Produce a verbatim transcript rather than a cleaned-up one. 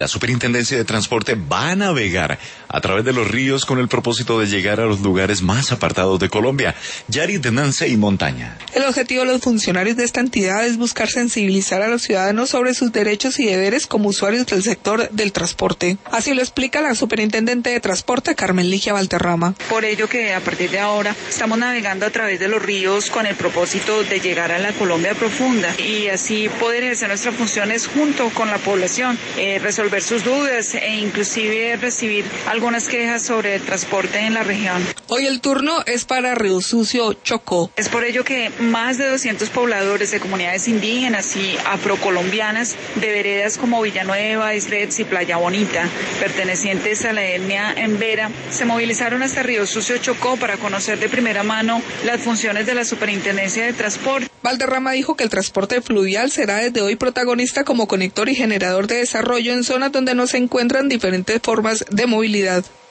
La Superintendencia de Transporte va a navegar a través de los ríos con el propósito de llegar a los lugares más apartados de Colombia. Yari de Nance y Montaña. El objetivo de los funcionarios de esta entidad es buscar sensibilizar a los ciudadanos sobre sus derechos y deberes como usuarios del sector del transporte. Así lo explica la Superintendente de Transporte, Carmen Ligia Valderrama. Por ello que a partir de ahora estamos navegando a través de los ríos con el propósito de llegar a la Colombia profunda y así poder ejercer nuestras funciones junto con la población, eh, resolver sus dudas e inclusive recibir algunas quejas sobre el transporte en la región. Hoy el turno es para Río Sucio, Chocó. Es por ello que más de doscientos pobladores de comunidades indígenas y afrocolombianas de veredas como Villanueva, Islets y Playa Bonita, pertenecientes a la etnia Embera, se movilizaron hasta Río Sucio, Chocó para conocer de primera mano las funciones de la Superintendencia de Transporte. Valderrama dijo que el transporte fluvial será desde hoy protagonista como conector y generador de desarrollo en zonas donde no se encuentran diferentes formas de movilidad.